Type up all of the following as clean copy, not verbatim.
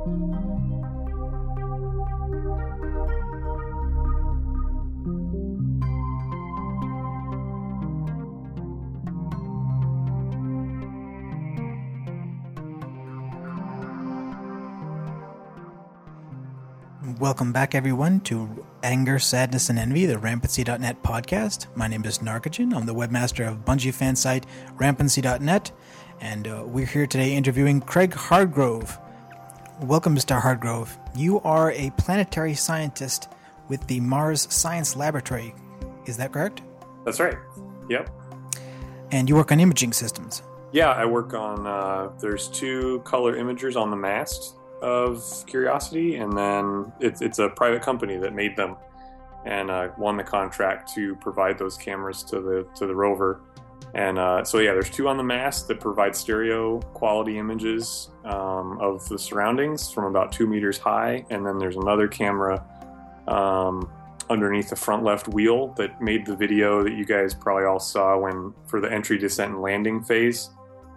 Welcome back, everyone, to Anger, Sadness, and Envy, the Rampancy.net podcast. My name is Narcogen. I'm the webmaster of Bungie fan site Rampancy.net, and we're here today interviewing Craig Hardgrove. Welcome, Mr. Hardgrove. You are a planetary scientist with the Mars Science Laboratory. Is that correct? That's right. Yep. And you work on imaging systems. Yeah, I work on, there's 2 color imagers on the mast of Curiosity, and then it's a private company that made them and won the contract to provide those cameras to the rover. And so yeah, there's 2 on the mast that provide stereo quality images of the surroundings from about 2 meters high, and then there's another camera underneath the front left wheel that made the video that you guys probably all saw for the entry, descent, and landing phase.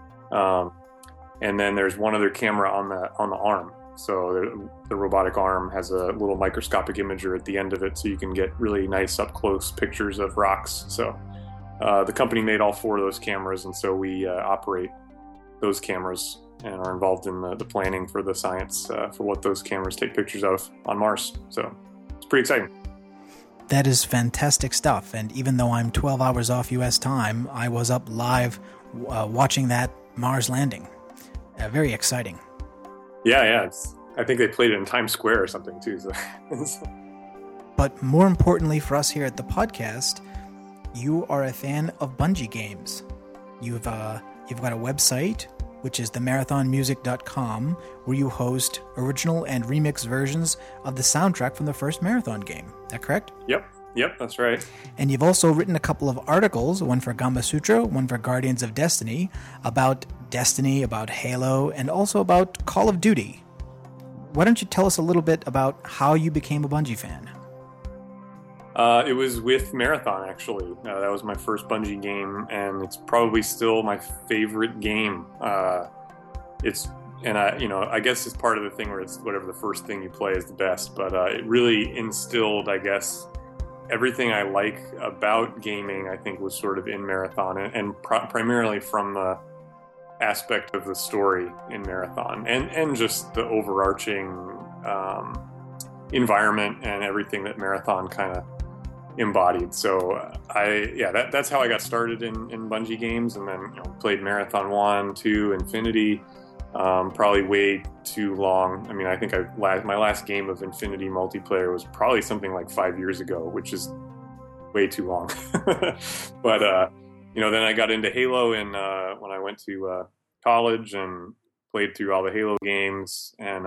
And then there's one other camera on the arm. So the robotic arm has a little microscopic imager at the end of it, so you can get really nice up close pictures of rocks. So the company made all 4 of those cameras, and so we operate those cameras and are involved in the planning for the science for what those cameras take pictures of on Mars. So it's pretty exciting. That is fantastic stuff. And even though I'm 12 hours off U.S. time, I was up live watching that Mars landing. Very exciting. Yeah. I think they played it in Times Square or something too. So. But more importantly for us here at the podcast, you are a fan of Bungie games. You've got a website, which is themarathonmusic.com, where you host original and remix versions of the soundtrack from the first Marathon game. Is that correct? Yep, that's right. And you've also written a couple of articles, one for Gamasutra, one for Guardians of Destiny, about Destiny, about Halo, and also about Call of Duty. Why don't you tell us a little bit about how you became a Bungie fan? It was with Marathon, actually. That was my first Bungie game, and it's probably still my favorite game. I guess it's part of the thing where it's whatever the first thing you play is the best, but it really instilled, I guess, everything I like about gaming, I think, was sort of in Marathon, and primarily from the aspect of the story in Marathon, and just the overarching environment and everything that Marathon kind of embodied. So that's how I got started in Bungie games, and then played Marathon 1, 2, Infinity. Probably way too long. I mean, I think my last game of Infinity multiplayer was probably something like 5 years ago, which is way too long. But then I got into Halo when I went to college and played through all the Halo games, and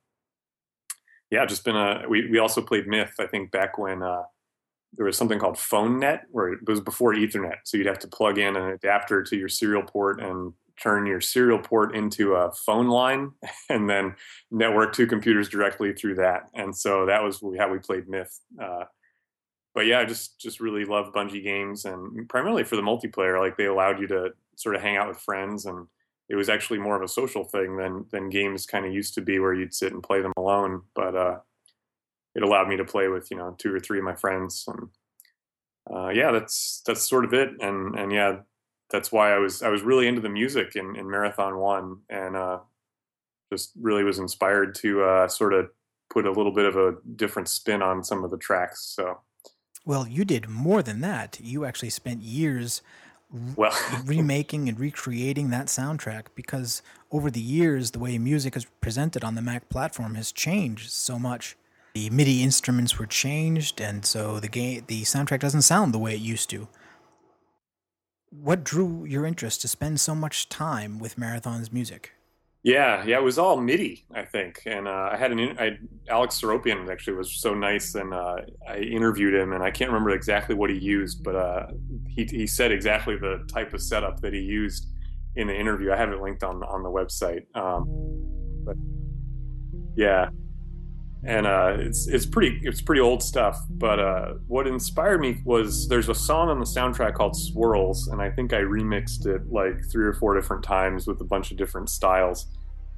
just been we also played Myth, I think, back when there was something called PhoneNet, where it was before Ethernet, so you'd have to plug in an adapter to your serial port and turn your serial port into a phone line, and then network 2 computers directly through that. And so that was how we played Myth. But yeah, I just really love Bungie games, and primarily for the multiplayer. Like, they allowed you to sort of hang out with friends, and it was actually more of a social thing than games kind of used to be, where you'd sit and play them alone. But it allowed me to play with 2 or 3 of my friends, and that's sort of it. And yeah, that's why I was really into the music in Marathon 1, and just really was inspired to sort of put a little bit of a different spin on some of the tracks. So, well, you did more than that. You actually spent years remaking and recreating that soundtrack, because over the years, the way music is presented on the Mac platform has changed so much. The MIDI instruments were changed, and so the soundtrack doesn't sound the way it used to. What drew your interest to spend so much time with Marathon's music? Yeah, it was all MIDI, I think. And I had Alex Seropian actually was so nice, and I interviewed him, and I can't remember exactly what he used, but he said exactly the type of setup that he used in the interview. I have it linked on the website. But yeah. And it's pretty old stuff, but what inspired me was there's a song on the soundtrack called Swirls, and I think I remixed it like 3 or 4 different times with a bunch of different styles.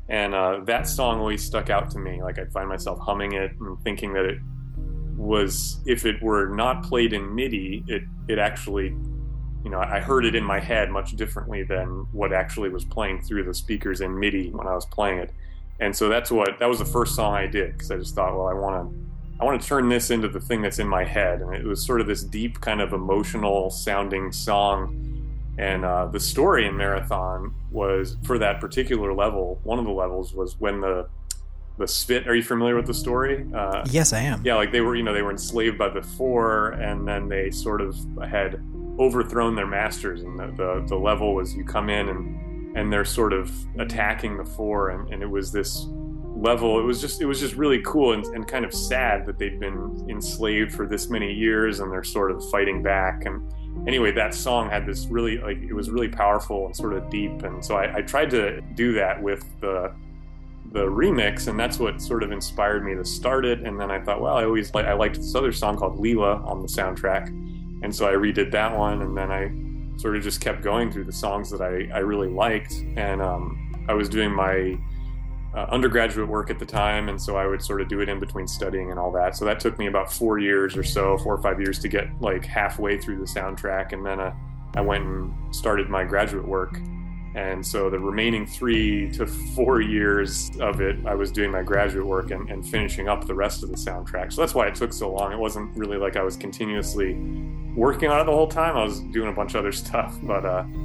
And that song always stuck out to me. Like I'd find myself humming it and thinking that it was, if it were not played in MIDI, it actually, I heard it in my head much differently than what actually was playing through the speakers in MIDI when I was playing it. And so that was the first song I did, because I just thought, well, I want to turn this into the thing that's in my head. And it was sort of this deep kind of emotional sounding song. And the story in Marathon was, for that particular level, one of the levels was when the Spit. Are you familiar with the story? Yes, I am. Yeah, like they were enslaved by the Four, and then they sort of had overthrown their masters. And the level was, you come in and they're sort of attacking the Four, and it was this level. It was just really cool and kind of sad that they'd been enslaved for this many years, and they're sort of fighting back. And anyway, that song had this really, it was really powerful and sort of deep. And so I tried to do that with the remix, and that's what sort of inspired me to start it. And then I thought, well, I liked this other song called Leela on the soundtrack, and so I redid that one. And then I sort of just kept going through the songs that I really liked. And I was doing my undergraduate work at the time, and so I would sort of do it in between studying and all that. So that took me about 4 years or so, 4 or 5 years, to get like halfway through the soundtrack. And then I went and started my graduate work. And so the remaining 3 to 4 years of it, I was doing my graduate work and finishing up the rest of the soundtrack. So that's why it took so long. It wasn't really like I was continuously working on it the whole time. I was doing a bunch of other stuff. But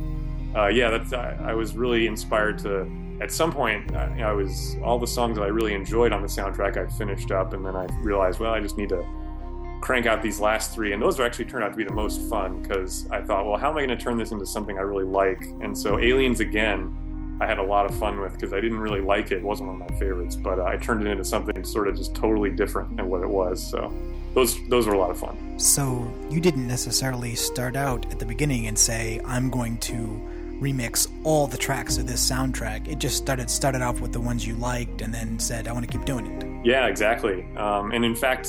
I was really inspired to, at some point, all the songs that I really enjoyed on the soundtrack I finished up, and then I realized, well, I just need to crank out these last 3, and those actually turned out to be the most fun, because I thought, well, how am I going to turn this into something I really like? And so Aliens Again, I had a lot of fun with, because I didn't really like it. It wasn't one of my favorites, but I turned it into something sort of just totally different than what it was. So those were a lot of fun. So you didn't necessarily start out at the beginning and say, I'm going to remix all the tracks of this soundtrack. It just started off with the ones you liked, and then said, I want to keep doing it. Yeah, exactly. And in fact,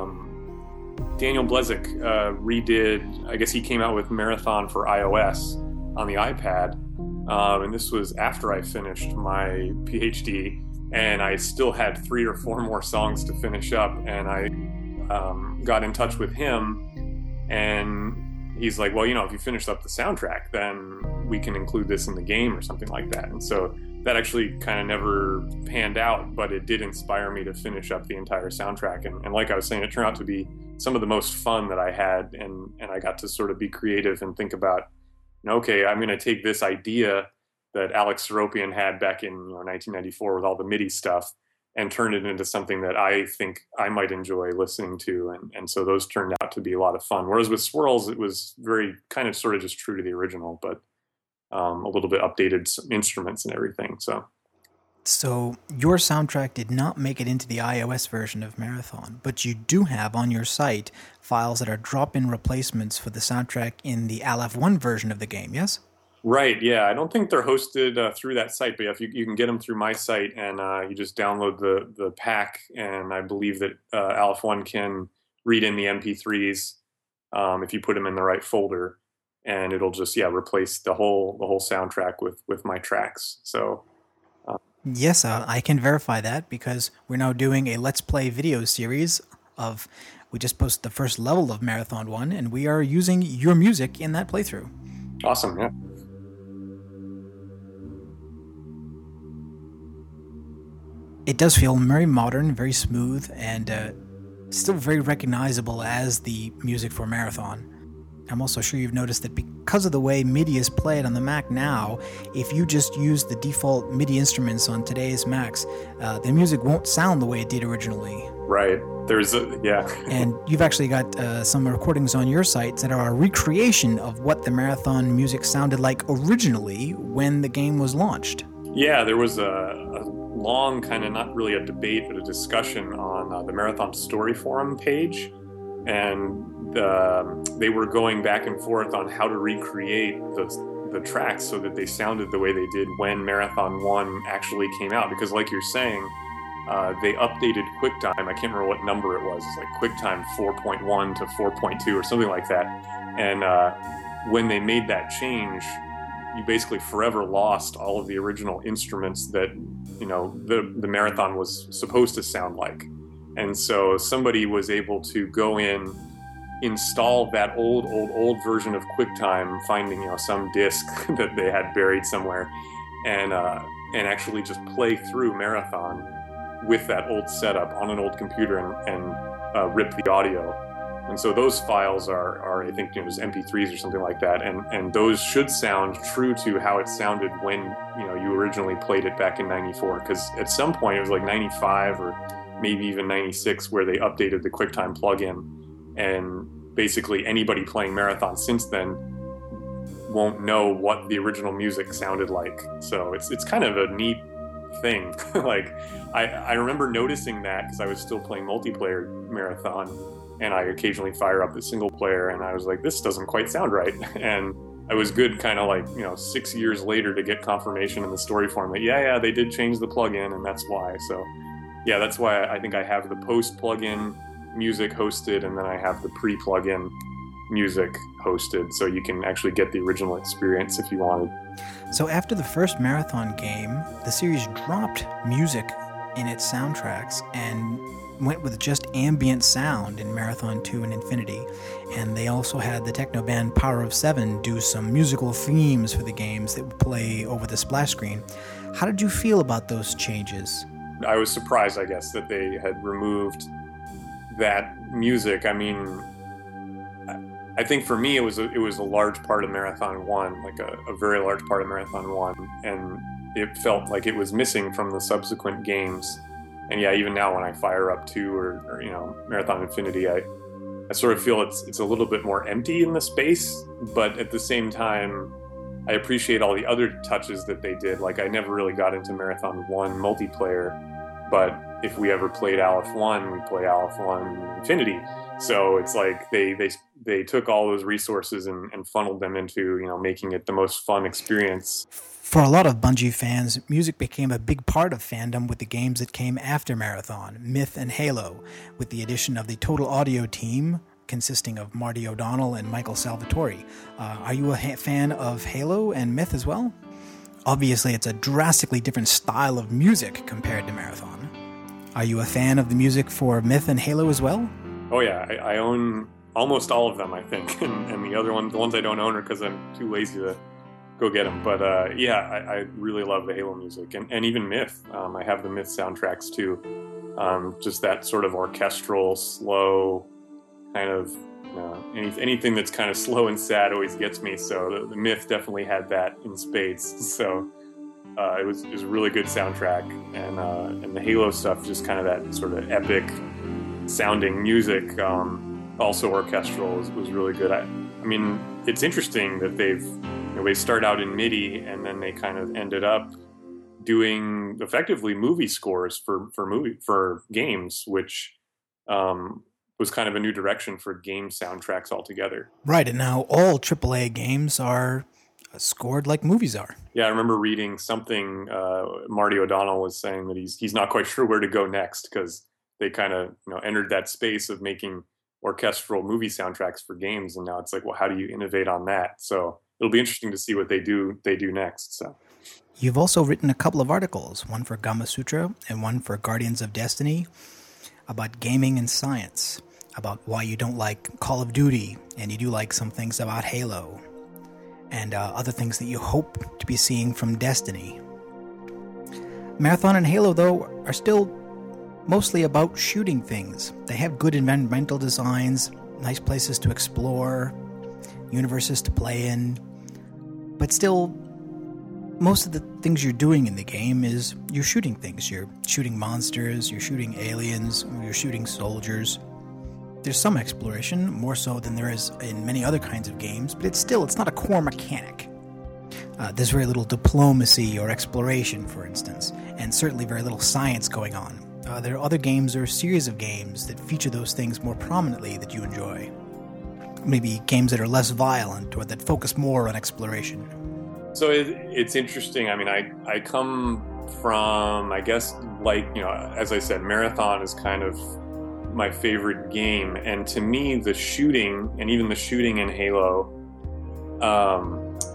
Daniel Blezek redid, I guess he came out with Marathon for iOS on the iPad, and this was after I finished my PhD, and I still had 3 or 4 more songs to finish up. And I got in touch with him, and he's like, well, if you finish up the soundtrack, then we can include this in the game or something like that. And so that actually kind of never panned out, but it did inspire me to finish up the entire soundtrack. And like I was saying, it turned out to be some of the most fun that I had, and I got to sort of be creative and think about, okay, I'm going to take this idea that Alex Seropian had back in 1994 with all the MIDI stuff, and turn it into something that I think I might enjoy listening to. And so those turned out to be a lot of fun. Whereas with Swirls, it was very kind of sort of just true to the original, but a little bit updated instruments and everything. So your soundtrack did not make it into the iOS version of Marathon, but you do have on your site files that are drop-in replacements for the soundtrack in the ALF1 version of the game, yes? Right, yeah. I don't think they're hosted through that site, but if you can get them through my site, and you just download the pack, and I believe that ALF1 can read in the MP3s if you put them in the right folder, and it'll just replace the whole soundtrack with my tracks. So yes, I can verify that, because we're now doing a Let's Play video series of, we just posted the first level of Marathon 1, and we are using your music in that playthrough. Awesome, yeah. It does feel very modern, very smooth, and still very recognizable as the music for Marathon. I'm also sure you've noticed that because of the way MIDI is played on the Mac now, if you just use the default MIDI instruments on today's Macs, the music won't sound the way it did originally. Right. And you've actually got some recordings on your site that are a recreation of what the Marathon music sounded like originally when the game was launched. Yeah, there was a long, kind of not really a debate, but a discussion on the Marathon Story Forum page. And they were going back and forth on how to recreate the tracks so that they sounded the way they did when Marathon 1 actually came out. Because like you're saying, they updated QuickTime. I can't remember what number it was. It's like QuickTime 4.1 to 4.2 or something like that. And when they made that change, you basically forever lost all of the original instruments that, you know, the Marathon was supposed to sound like. And so somebody was able to go in, install that old version of QuickTime, finding, you know, some disc that they had buried somewhere, and actually just play through Marathon with that old setup on an old computer and rip the audio. And so those files are I think, you know, just MP3s or something like that, and those should sound true to how it sounded when, you know, you originally played it back in '94. Because at some point it was like '95 or maybe even '96 where they updated the QuickTime plugin, and basically anybody playing Marathon since then won't know what the original music sounded like. So it's kind of a neat thing. Like I remember noticing that because I was still playing multiplayer Marathon, and I occasionally fire up the single player, and I was like, this doesn't quite sound right. And I was good kind of like, you know, 6 years later to get confirmation in the story form that yeah, they did change the plugin, and that's why. So yeah, that's why I think I have the post plugin music hosted, and then I have the pre-plugin music hosted, so you can actually get the original experience if you wanted. So after the first Marathon game, the series dropped music in its soundtracks and went with just ambient sound in Marathon 2 and Infinity. And they also had the techno band Power of Seven do some musical themes for the games that would play over the splash screen. How did you feel about those changes? I was surprised, I guess, that they had removed that music. I mean, I think for me it was a large part of Marathon 1, like a very large part of Marathon 1, and it felt like it was missing from the subsequent games. And yeah, even now when I fire up 2 or you know, Marathon Infinity, I sort of feel it's a little bit more empty in the space, but at the same time I appreciate all the other touches that they did. Like I never really got into Marathon 1 multiplayer, but if we ever played Aleph 1, we play Aleph 1 Infinity. So it's like they took all those resources and funneled them into, you know, making it the most fun experience. For a lot of Bungie fans, music became a big part of fandom with the games that came after Marathon, Myth and Halo, with the addition of the Total Audio team consisting of Marty O'Donnell and Michael Salvatore. Are you a fan of Halo and Myth as well? Obviously, it's a drastically different style of music compared to Marathon. Are you a fan of the music for Myth and Halo as well? Oh yeah, I own almost all of them, I think, and the ones I don't own are because I'm too lazy to go get them. But yeah, I really love the Halo music, and even Myth. I have the Myth soundtracks too. Just that sort of orchestral, slow, kind of, you know, anything that's kind of slow and sad always gets me. So the Myth definitely had that in spades. So it was a really good soundtrack, and the Halo stuff, just kind of that sort of epic sounding music, also orchestral, was really good. I mean, it's interesting that they start out in MIDI and then they kind of ended up doing effectively movie scores for games, which was kind of a new direction for game soundtracks altogether. Right, and now all AAA games are scored like movies are. Yeah, I remember reading something. Marty O'Donnell was saying that he's not quite sure where to go next, because they kind of, you know, entered that space of making orchestral movie soundtracks for games, and now it's like, well, how do you innovate on that? So it'll be interesting to see what they do next. So you've also written a couple of articles, one for Gamasutra and one for Guardians of Destiny, about gaming and science, about why you don't like Call of Duty and you do like some things about Halo, and other things that you hope to be seeing from Destiny. Marathon and Halo, though, are still mostly about shooting things. They have good environmental designs, nice places to explore, universes to play in, but still, most of the things you're doing in the game is you're shooting things. You're shooting monsters, you're shooting aliens, you're shooting soldiers. There's some exploration, more so than there is in many other kinds of games, but it's not a core mechanic. There's very little diplomacy or exploration, for instance, and certainly very little science going on. There are other games or series of games that feature those things more prominently that you enjoy. Maybe games that are less violent or that focus more on exploration. So it's interesting. I mean, I come from, I guess, like, you know, as I said, Marathon is kind of my favorite game. And to me, the shooting, and even the shooting in Halo,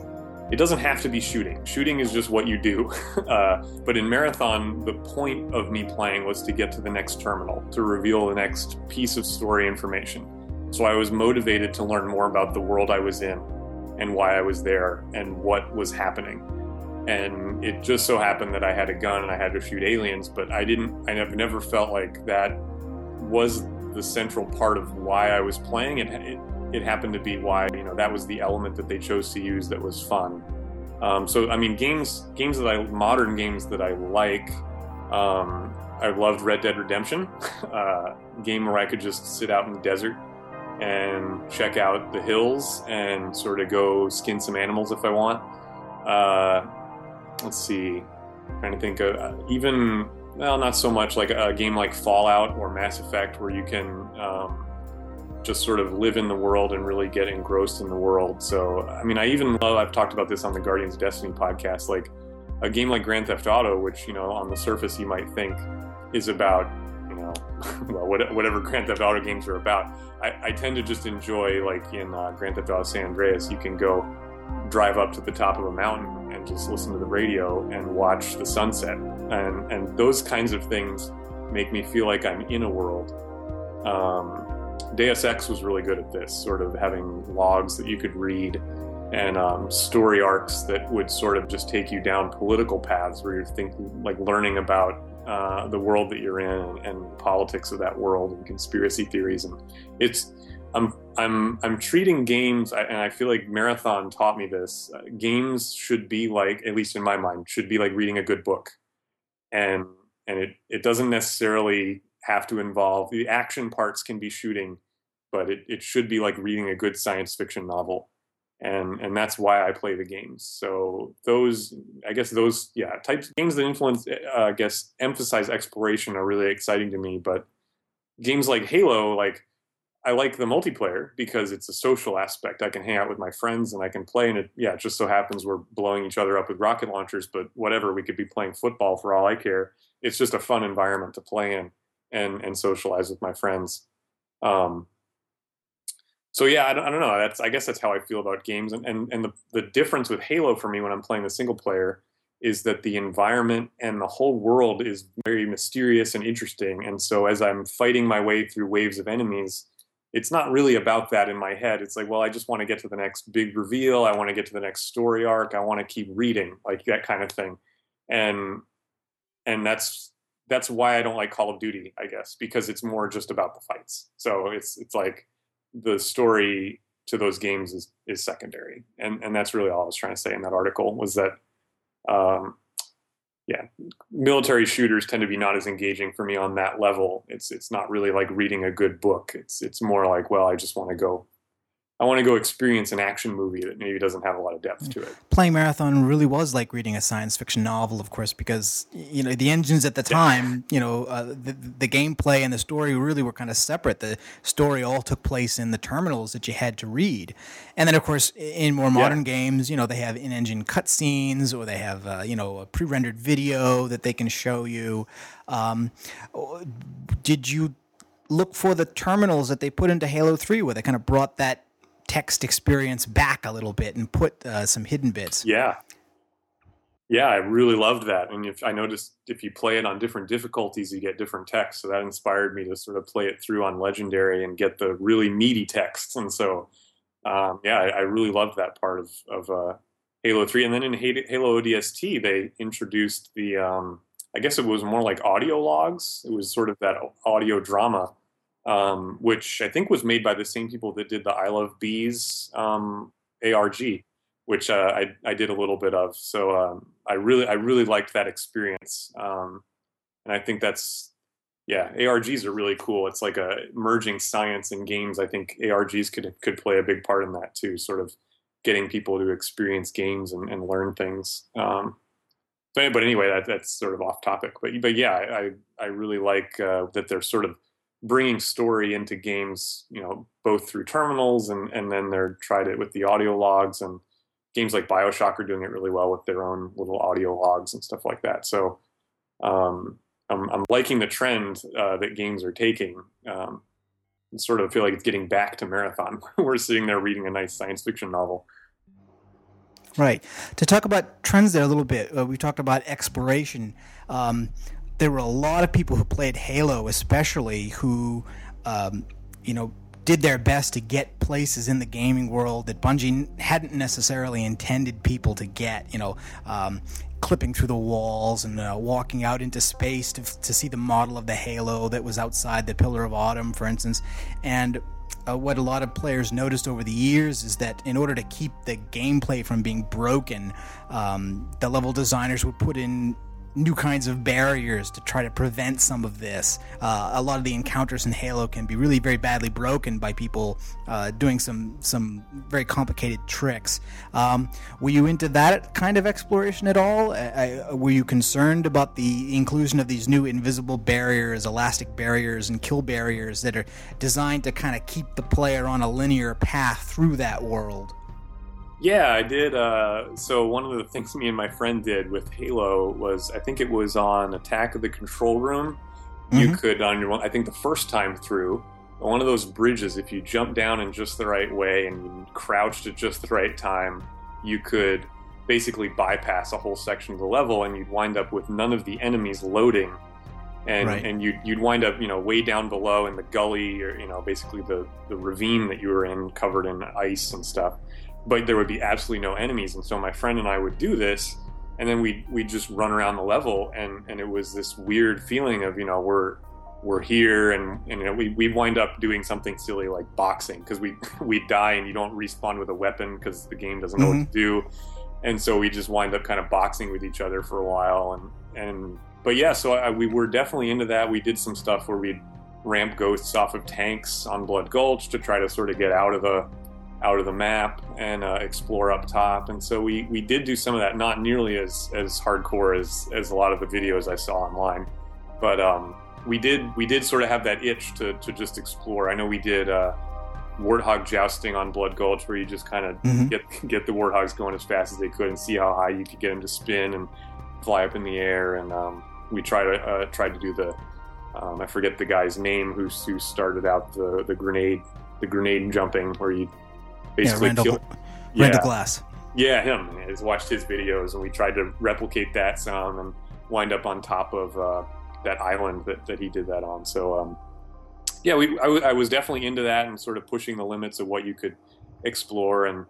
it doesn't have to be shooting. Shooting is just what you do. But in Marathon, the point of me playing was to get to the next terminal, to reveal the next piece of story information. So I was motivated to learn more about the world I was in and why I was there and what was happening. And it just so happened that I had a gun and I had to shoot aliens, but I've never felt like that was the central part of why I was playing. It happened to be why, that was the element that they chose to use that was fun. So I mean, modern games that I like, I loved Red Dead Redemption, game where I could just sit out in the desert and check out the hills and sort of go skin some animals if I want. Let's see, I'm trying to think of not so much like a game like Fallout or Mass Effect where you can just sort of live in the world and really get engrossed in the world. So, I mean, I've talked about this on the Guardians of Destiny podcast, like a game like Grand Theft Auto, which, on the surface you might think is about, well, whatever Grand Theft Auto games are about. I tend to just enjoy, like in Grand Theft Auto San Andreas, you can go drive up to the top of a mountain and just listen to the radio and watch the sunset. And those kinds of things make me feel like I'm in a world. Deus Ex was really good at this, sort of having logs that you could read and story arcs that would sort of just take you down political paths where you're thinking, like learning about the world that you're in and politics of that world and conspiracy theories. And I'm treating games, and I feel like Marathon taught me this. Games should be like, at least in my mind, should be like reading a good book, and it doesn't necessarily have to involve, the action parts can be shooting, but it should be like reading a good science fiction novel. And that's why I play the games. So those types of games that emphasize exploration are really exciting to me. But games like Halo, like I like the multiplayer because it's a social aspect. I can hang out with my friends and I can play, and it just so happens we're blowing each other up with rocket launchers, but whatever, we could be playing football for all I care. It's just a fun environment to play in and socialize with my friends. So yeah, I don't know. I guess that's how I feel about games. And the difference with Halo for me when I'm playing the single player is that the environment and the whole world is very mysterious and interesting. And so as I'm fighting my way through waves of enemies, it's not really about that in my head. It's like, well, I just want to get to the next big reveal. I want to get to the next story arc. I want to keep reading, like that kind of thing. And that's why I don't like Call of Duty, I guess, because it's more just about the fights. So it's like the story to those games is secondary. And that's really all I was trying to say in that article, was that, military shooters tend to be not as engaging for me on that level. It's not really like reading a good book. It's more like, well, I want to go experience an action movie that maybe doesn't have a lot of depth to it. Playing Marathon really was like reading a science fiction novel, of course, because the engines at the time, the gameplay and the story really were kind of separate. The story all took place in the terminals that you had to read, and then of course in more modern games, they have in-engine cutscenes, or they have a pre-rendered video that they can show you. Did you look for the terminals that they put into Halo 3, where they kind of brought that text experience back a little bit and put some hidden bits? Yeah, I really loved that. And I noticed if you play it on different difficulties, you get different text. So that inspired me to sort of play it through on Legendary and get the really meaty texts. And so, I really loved that part of Halo 3. And then in Halo ODST, they introduced the, I guess it was more like audio logs. It was sort of that audio drama, which I think was made by the same people that did the I Love Bees ARG, which I did a little bit of. So I really liked that experience, and I think ARGs are really cool. It's like a merging science and games. I think ARGs could play a big part in that too, sort of getting people to experience games and learn things. But anyway, that's sort of off topic. But yeah, I really like that they're sort of bringing story into games, both through terminals and then they're tried it with the audio logs, and games like BioShock are doing it really well with their own little audio logs and stuff like that. So I'm liking the trend that games are taking. I sort of feel like it's getting back to Marathon. We're sitting there reading a nice science fiction novel. Right. To talk about trends there a little bit, we talked about exploration. There were a lot of people who played Halo, especially who, um, you know, did their best to get places in the gaming world that Bungie hadn't necessarily intended people to get. Clipping through the walls and walking out into space to see the model of the Halo that was outside the Pillar of Autumn, for instance, and what a lot of players noticed over the years is that in order to keep the gameplay from being broken, the level designers would put in new kinds of barriers to try to prevent some of this. A lot of the encounters in Halo can be really very badly broken by people doing some very complicated tricks. Were you into that kind of exploration at all? Were you concerned about the inclusion of these new invisible barriers, elastic barriers, and kill barriers that are designed to kind of keep the player on a linear path through that world? Yeah, I did. So one of the things me and my friend did with Halo was, I think it was on Attack of the Control Room. You could, I think the first time through, one of those bridges, if you jumped down in just the right way and you crouched at just the right time, you could basically bypass a whole section of the level, and you'd wind up with none of the enemies loading. And you'd wind up, way down below in the gully, or, basically the ravine that you were in, covered in ice and stuff. But there would be absolutely no enemies. And so my friend and I would do this, and then we'd just run around the level, and it was this weird feeling of, we're here, and we wind up doing something silly like boxing, because we die and you don't respawn with a weapon because the game doesn't know what to do. And so we just wind up kind of boxing with each other for a while. But yeah, so we were definitely into that. We did some stuff where we'd ramp ghosts off of tanks on Blood Gulch to try to sort of get out of the map and explore up top. And so we did do some of that, not nearly as hardcore as a lot of the videos I saw online, but we did sort of have that itch to just explore. I know we did warthog jousting on Blood Gulch, where you just kind of get the warthogs going as fast as they could and see how high you could get them to spin and fly up in the air. And we tried to do the I forget the guy's name who started out the grenade jumping, where you basically Randall Glass. Yeah, him. I watched his videos, and we tried to replicate that sound and wind up on top of that island that he did that on. So yeah, I was definitely into that and sort of pushing the limits of what you could explore. And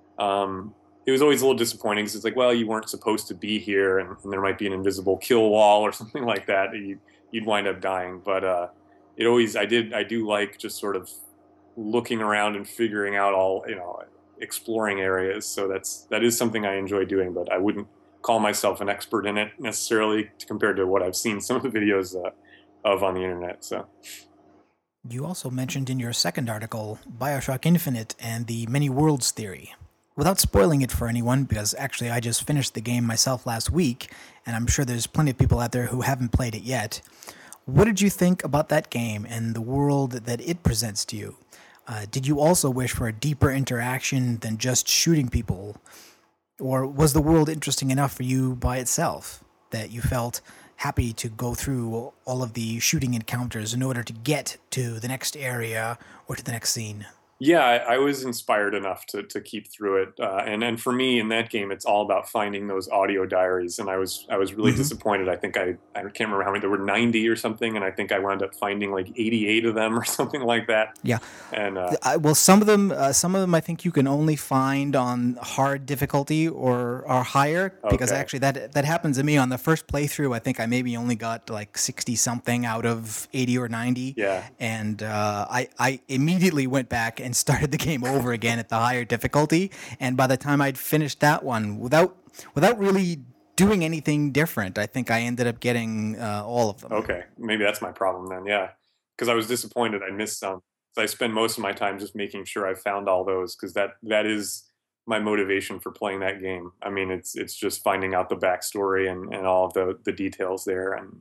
it was always a little disappointing, because it's like, well, you weren't supposed to be here, and there might be an invisible kill wall or something like that. You'd wind up dying. But I do like just sort of looking around and figuring out all, exploring areas. So that is something I enjoy doing, but I wouldn't call myself an expert in it necessarily compared to what I've seen some of the videos of on the internet. So you also mentioned in your second article BioShock Infinite and the many worlds theory. Without spoiling it for anyone, because actually I just finished the game myself last week, and I'm sure there's plenty of people out there who haven't played it yet, what did you think about that game and the world that it presents to you? Did you also wish for a deeper interaction than just shooting people? Or was the world interesting enough for you by itself that you felt happy to go through all of the shooting encounters in order to get to the next area or to the next scene? Yeah, I was inspired enough to keep through it, and for me in that game, it's all about finding those audio diaries. And I was really disappointed. I think I can't remember how many there were, 90 or something, and I think I wound up finding like 88 of them or something like that. Yeah, and well, some of them I think you can only find on hard difficulty or higher, because actually that happens to me on the first playthrough. I think I maybe only got like 60 something out of 80 or 90. Yeah, and I immediately went back and started the game over again at the higher difficulty. And by the time I'd finished that one, without really doing anything different, I think I ended up getting all of them. Okay, maybe that's my problem then. Yeah, because I was disappointed I missed some. So I spend most of my time just making sure I found all those, because that is my motivation for playing that game. I mean, it's just finding out the backstory and all of the details there. And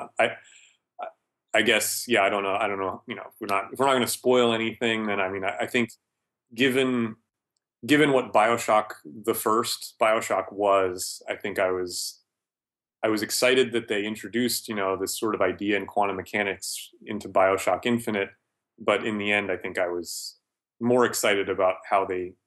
I guess, yeah, I don't know. If we're not going to spoil anything, then I think given what the first BioShock was, I think I was excited that they introduced, this sort of idea in quantum mechanics into BioShock Infinite. But in the end, I think I was more excited about how they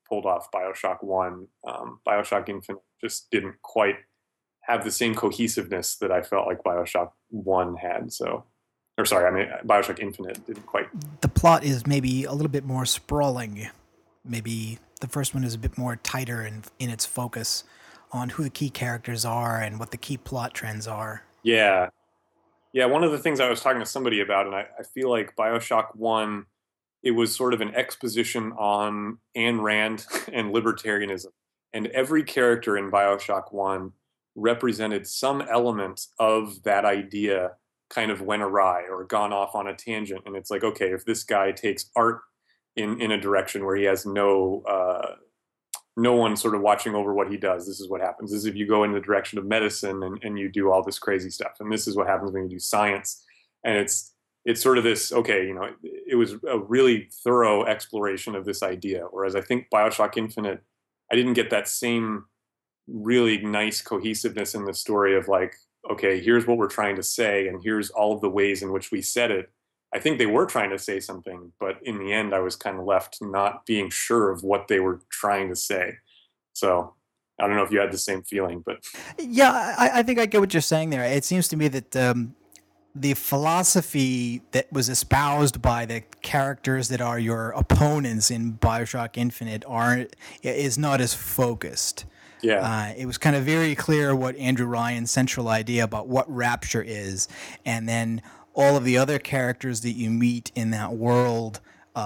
pulled off BioShock 1. BioShock Infinite just didn't quite have the same cohesiveness that I felt like BioShock 1 had. BioShock Infinite didn't quite. The plot is maybe a little bit more sprawling. Maybe the first one is a bit more tighter in its focus on who the key characters are and what the key plot trends are. Yeah. Yeah, one of the things I was talking to somebody about, and I feel like BioShock 1, it was sort of an exposition on Ayn Rand and libertarianism. And every character in BioShock 1 represented some element of that idea kind of went awry or gone off on a tangent. And it's like, okay, if this guy takes art in a direction where he has no one sort of watching over what he does, this is what happens. This is if you go in the direction of medicine and you do all this crazy stuff. And this is what happens when you do science. And it's sort of this, okay, it was a really thorough exploration of this idea. Whereas I think BioShock Infinite, I didn't get that same really nice cohesiveness in the story of like, okay, here's what we're trying to say, and here's all of the ways in which we said it. I think they were trying to say something, but in the end, I was kind of left not being sure of what they were trying to say. So I don't know if you had the same feeling, but yeah, I think I get what you're saying there. It seems to me that the philosophy that was espoused by the characters that are your opponents in BioShock Infinite is not as focused. Yeah. It was kind of very clear what Andrew Ryan's central idea about what Rapture is, and then all of the other characters that you meet in that world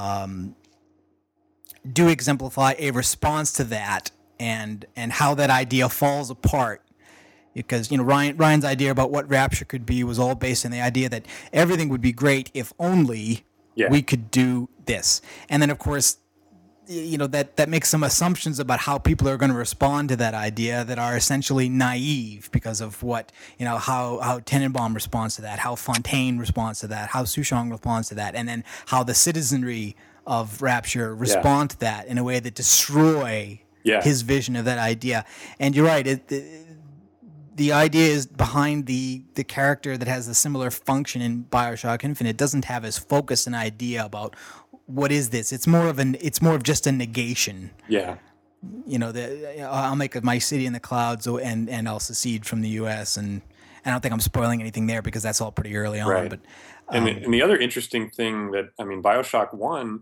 do exemplify a response to that, and how that idea falls apart. Because Ryan's idea about what Rapture could be was all based on the idea that everything would be great if only we could do this, and then of course, that makes some assumptions about how people are going to respond to that idea that are essentially naive because of what, how Tenenbaum responds to that, how Fontaine responds to that, how Suchong responds to that, and then how the citizenry of Rapture respond to that in a way that destroy his vision of that idea. And you're right, the idea is behind the character that has a similar function in BioShock Infinite doesn't have as focused an idea about what is this. It's more of just a negation. Yeah. I'll make my city in the clouds and I'll secede from the U.S. and I don't think I'm spoiling anything there because that's all pretty early on. Right. But and the other interesting thing BioShock 1,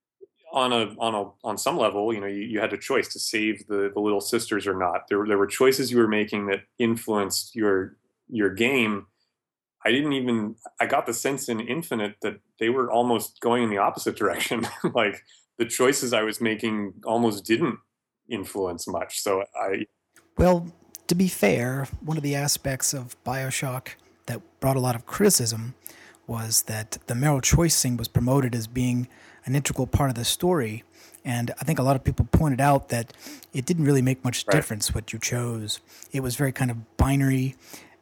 on some level, you had a choice to save the little sisters or not. There were choices you were making that influenced your game. I got the sense in Infinite that they were almost going in the opposite direction. Like the choices I was making almost didn't influence much. So Well, to be fair, one of the aspects of BioShock that brought a lot of criticism was that the moral choice thing was promoted as being an integral part of the story. And I think a lot of people pointed out that it didn't really make much difference what you chose. It was very kind of binary,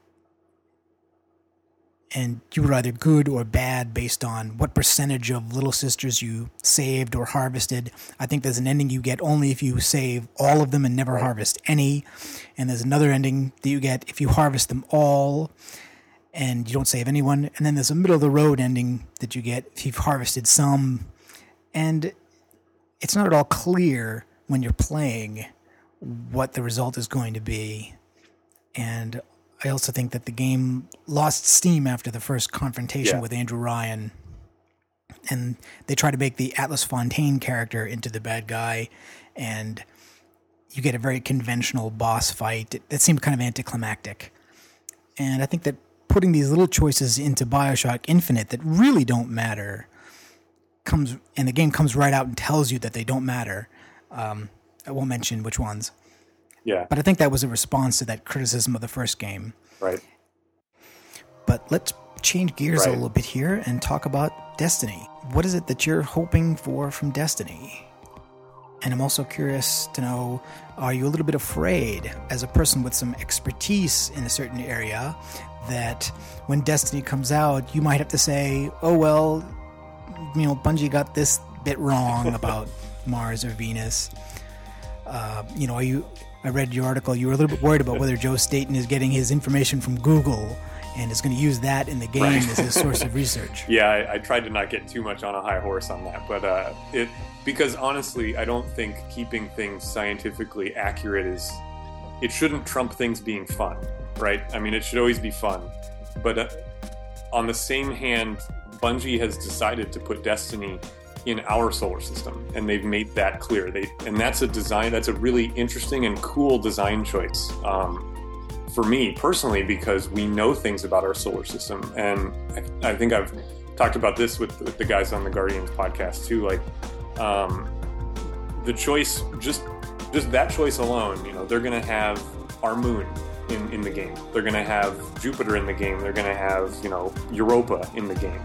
and you were either good or bad based on what percentage of little sisters you saved or harvested. I think there's an ending you get only if you save all of them and never harvest any. And there's another ending that you get if you harvest them all and you don't save anyone. And then there's a middle-of-the-road ending that you get if you've harvested some. And it's not at all clear when you're playing what the result is going to be. And I also think that the game lost steam after the first confrontation with Andrew Ryan. And they try to make the Atlas Fontaine character into the bad guy, and you get a very conventional boss fight. It seemed kind of anticlimactic. And I think that putting these little choices into BioShock Infinite that really don't matter and the game comes right out and tells you that they don't matter. I won't mention which ones. Yeah. But I think that was a response to that criticism of the first game. Right. But let's change gears a little bit here and talk about Destiny. What is it that you're hoping for from Destiny? And I'm also curious to know, are you a little bit afraid, as a person with some expertise in a certain area, that when Destiny comes out, you might have to say, oh, well, Bungie got this bit wrong about Mars or Venus. I read your article. You were a little bit worried about whether Joe Staten is getting his information from Google and is going to use that in the game as his source of research. Yeah, I tried to not get too much on a high horse on that, but because honestly, I don't think keeping things scientifically accurate it shouldn't trump things being fun, right? I mean, it should always be fun, but on the same hand, Bungie has decided to put Destiny in our solar system, and they've made that clear. And that's a really interesting and cool design choice for me personally, because we know things about our solar system, and I think I've talked about this with the guys on the Guardians podcast too. Like the choice, just that choice alone, they're going to have our moon in the game. They're going to have Jupiter in the game. They're going to have Europa in the game,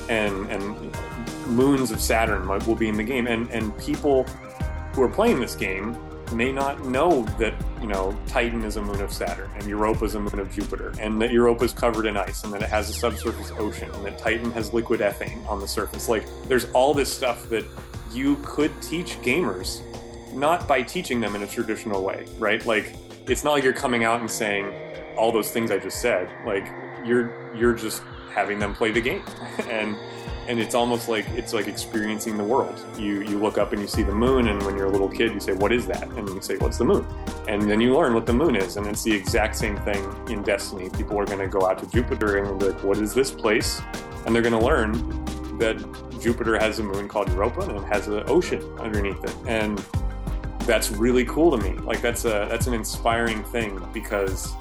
and moons of Saturn will be in the game, and people who are playing this game may not know that Titan is a moon of Saturn and Europa is a moon of Jupiter, and that Europa is covered in ice, and that it has a subsurface ocean, and that Titan has liquid ethane on the surface. Like, there's all this stuff that you could teach gamers, not by teaching them in a traditional way, right? Like, it's not like you're coming out and saying all those things I just said. Like, you're just having them play the game, and it's almost like it's like experiencing the world. You look up and you see the moon, and when you're a little kid, you say, "What is that?" And you say, "What's the moon?" And then you learn what the moon is, and it's the exact same thing in Destiny. People are going to go out to Jupiter and be like, "What is this place?" And they're going to learn that Jupiter has a moon called Europa, and it has an ocean underneath it, and that's really cool to me. Like, that's an inspiring thing, because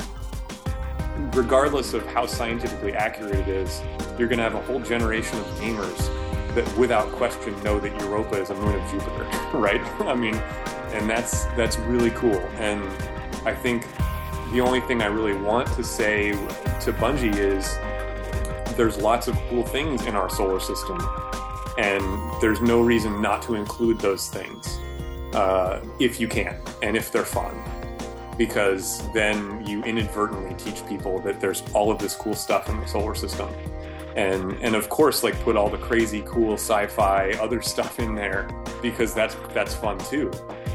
regardless of how scientifically accurate it is, you're going to have a whole generation of gamers that without question know that Europa is a moon of Jupiter, right? I mean, and that's really cool. And I think the only thing I really want to say to Bungie is there's lots of cool things in our solar system, and there's no reason not to include those things if you can, and if they're fun. Because then you inadvertently teach people that there's all of this cool stuff in the solar system. And of course, like, put all the crazy cool sci-fi other stuff in there, because that's fun too.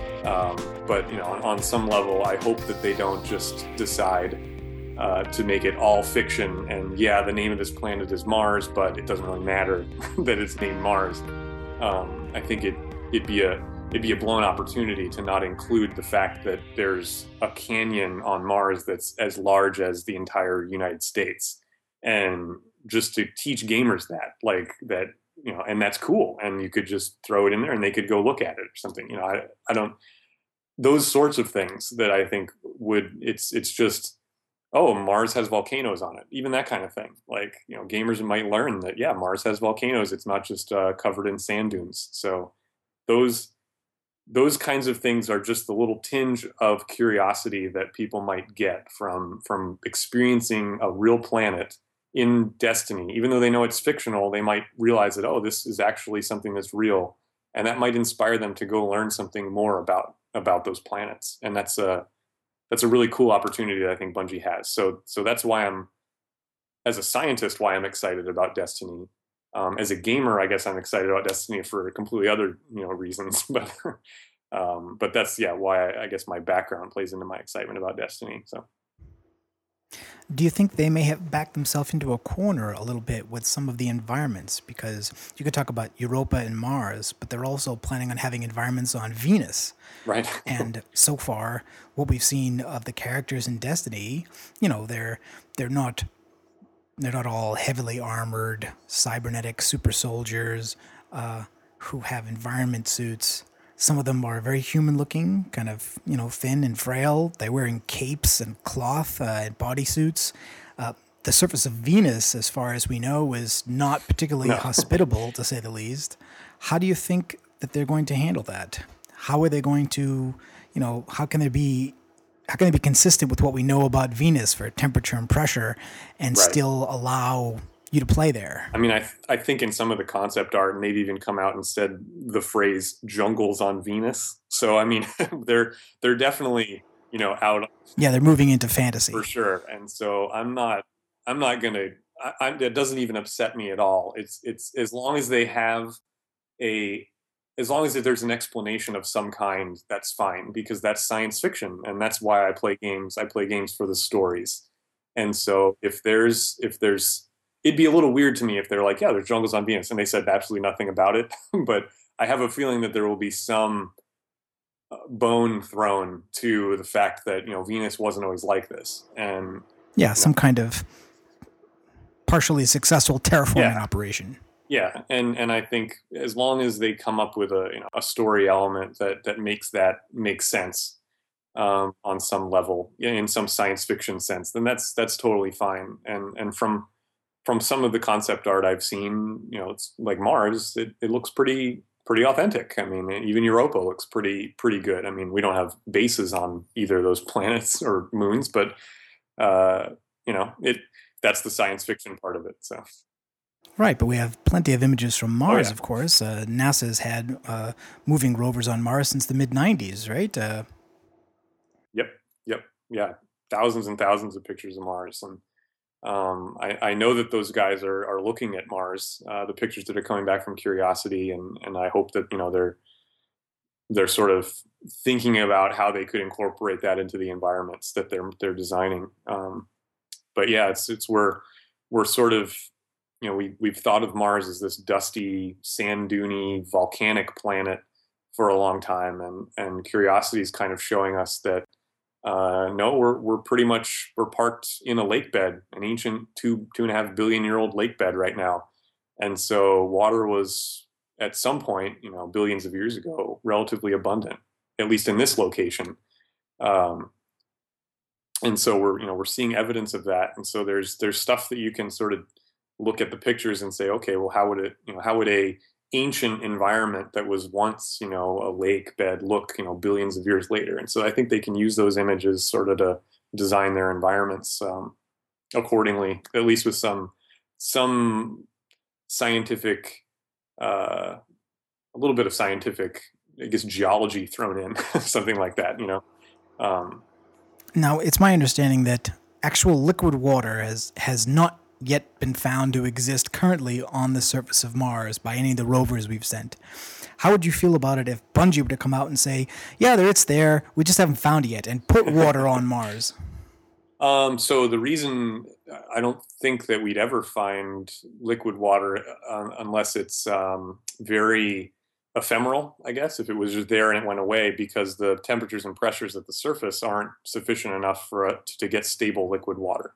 But on some level, I hope that they don't just decide to make it all fiction. And yeah, the name of this planet is Mars, but it doesn't really matter that it's named Mars. I think it'd be a blown opportunity to not include the fact that there's a canyon on Mars that's as large as the entire United States, and just to teach gamers that, and that's cool, and you could just throw it in there and they could go look at it or something. I don't, those sorts of things that I think it's just, oh, Mars has volcanoes on it, even that kind of thing. Like, gamers might learn that, yeah, Mars has volcanoes. It's not just covered in sand dunes. So those kinds of things are just the little tinge of curiosity that people might get from experiencing a real planet in Destiny. Even though they know it's fictional, they might realize that, oh, this is actually something that's real, and that might inspire them to go learn something more about those planets. And that's a really cool opportunity that I think Bungie has. So that's why as a scientist, why I'm excited about Destiny. As a gamer, I guess I'm excited about Destiny for completely other reasons, but that's why I guess my background plays into my excitement about Destiny. So, do you think they may have backed themselves into a corner a little bit with some of the environments? Because you could talk about Europa and Mars, but they're also planning on having environments on Venus, right? And so far, what we've seen of the characters in Destiny, they're not all heavily armored, cybernetic super soldiers who have environment suits. Some of them are very human-looking, kind of, thin and frail. They're wearing capes and cloth and bodysuits. The surface of Venus, as far as we know, is not particularly hospitable, to say the least. How do you think that they're going to handle that? How are they going to, how can they be consistent with what we know about Venus for temperature and pressure, and still allow you to play there? I mean, I think in some of the concept art, maybe even come out and said the phrase "jungles on Venus." So I mean, they're definitely out. Yeah, they're moving into fantasy for sure. And so I'm not gonna. That doesn't even upset me at all. It's as long as they have as long as there's an explanation of some kind, that's fine, because that's science fiction, and that's why I play games. I play games for the stories. And so it'd be a little weird to me if they're like, yeah, there's jungles on Venus, and they said absolutely nothing about it. But I have a feeling that there will be some bone thrown to the fact that, Venus wasn't always like this. And yeah, some kind of partially successful terraforming operation. Yeah, and I think as long as they come up with a story element that makes sense on some level, in some science fiction sense, then that's totally fine. And from some of the concept art I've seen, it's like Mars. It looks pretty authentic. I mean, even Europa looks pretty good. I mean, we don't have bases on either of those planets or moons, but that's the science fiction part of it. So. Right, but we have plenty of images from Mars, of course. NASA's had moving rovers on Mars since the mid-'90s, right? Yep. Yeah, thousands and thousands of pictures of Mars. And I know that those guys are looking at Mars, the pictures that are coming back from Curiosity, and I hope that, they're sort of thinking about how they could incorporate that into the environments that they're designing. But yeah, it's we're sort of, we've thought of Mars as this dusty, sand duney, volcanic planet for a long time, and Curiosity is kind of showing us that no, we're parked in a lake bed, an ancient 2.5 billion year old lake bed right now, and so water was at some point, billions of years ago, relatively abundant, at least in this location. And so we're seeing evidence of that, and so there's stuff that you can sort of look at the pictures and say, okay, well, how would a ancient environment that was once, a lake bed look, billions of years later? And so I think they can use those images sort of to design their environments accordingly, at least with some scientific, a little bit of scientific, I guess, geology thrown in, something like that, Now, it's my understanding that actual liquid water has not yet been found to exist currently on the surface of Mars by any of the rovers we've sent. How would you feel about it if Bungie were to come out and say, yeah, it's there, we just haven't found it yet, and put water on Mars? So the reason I don't think that we'd ever find liquid water unless it's very ephemeral, I guess, if it was just there and it went away, because the temperatures and pressures at the surface aren't sufficient enough for it to get stable liquid water.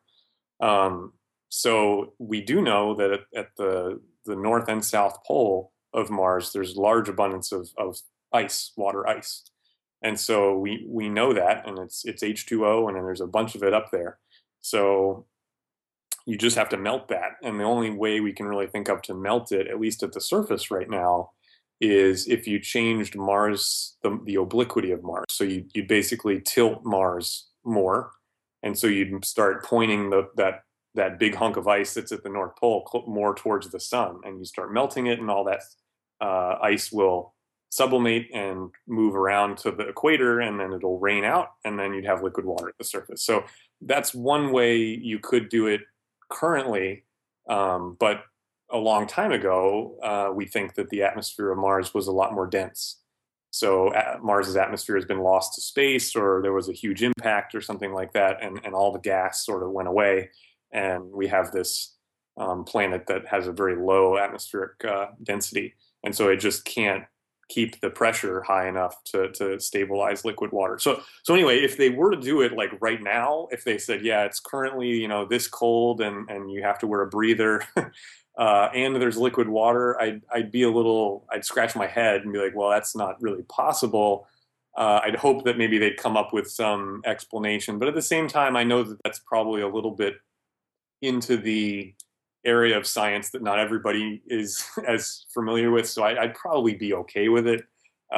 So we do know that at the north and south pole of Mars, there's large abundance of ice, water ice. And so we know that, and it's H2O, and then there's a bunch of it up there. So you just have to melt that. And the only way we can really think of to melt it, at least at the surface right now, is if you changed Mars, the obliquity of Mars. So you'd basically tilt Mars more. And so you'd start pointing that big hunk of ice that's at the North Pole more towards the sun, and you start melting it, and all that ice will sublimate and move around to the equator, and then it'll rain out, and then you'd have liquid water at the surface. So that's one way you could do it currently, but a long time ago, we think that the atmosphere of Mars was a lot more dense. So Mars's atmosphere has been lost to space, or there was a huge impact or something like that, and all the gas sort of went away. And we have this planet that has a very low atmospheric density. And so it just can't keep the pressure high enough to stabilize liquid water. So anyway, if they were to do it like right now, if they said, yeah, it's currently, this cold and you have to wear a breather and there's liquid water, I'd scratch my head and be like, well, that's not really possible. I'd hope that maybe they'd come up with some explanation. But at the same time, I know that that's probably a little bit into the area of science that not everybody is as familiar with. So I'd probably be okay with it.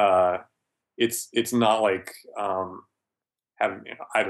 It's not like having,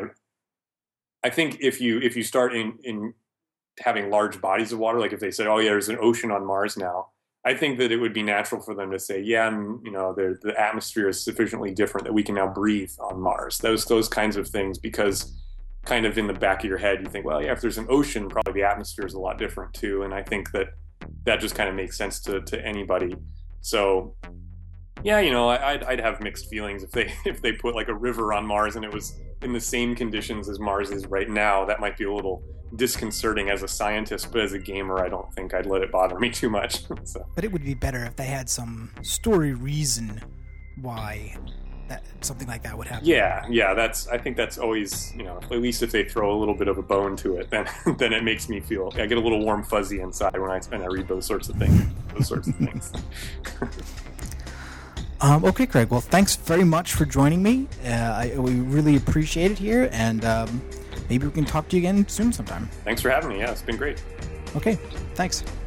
I think if you start in having large bodies of water, like if they said, oh yeah, there's an ocean on Mars now, I think that it would be natural for them to say, yeah, the atmosphere is sufficiently different that we can now breathe on Mars. Those kinds of things, because kind of in the back of your head, you think, well, yeah, if there's an ocean, probably the atmosphere is a lot different too. And I think that just kind of makes sense to anybody. So Yeah, I'd have mixed feelings if they put like a river on Mars and it was in the same conditions as Mars is right now. That might be a little disconcerting as a scientist, but as a gamer, I don't think I'd let it bother me too much. So. But it would be better if they had some story reason why something like that would happen. Yeah, I think that's always, at least if they throw a little bit of a bone to it, then it makes me feel, I get a little warm fuzzy inside when I read those sorts of things. Okay, Craig. Well, thanks very much for joining me. We really appreciate it here, and maybe we can talk to you again soon sometime. Thanks for having me. Yeah, it's been great. Okay, thanks.